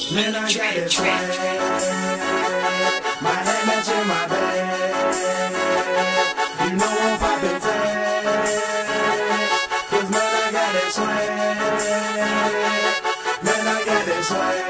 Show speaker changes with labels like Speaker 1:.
Speaker 1: Man, I got it swag. My hat matching my bag. You know I'm poppin' tag. 'Cause man, I got it swag. Man, I got it swag.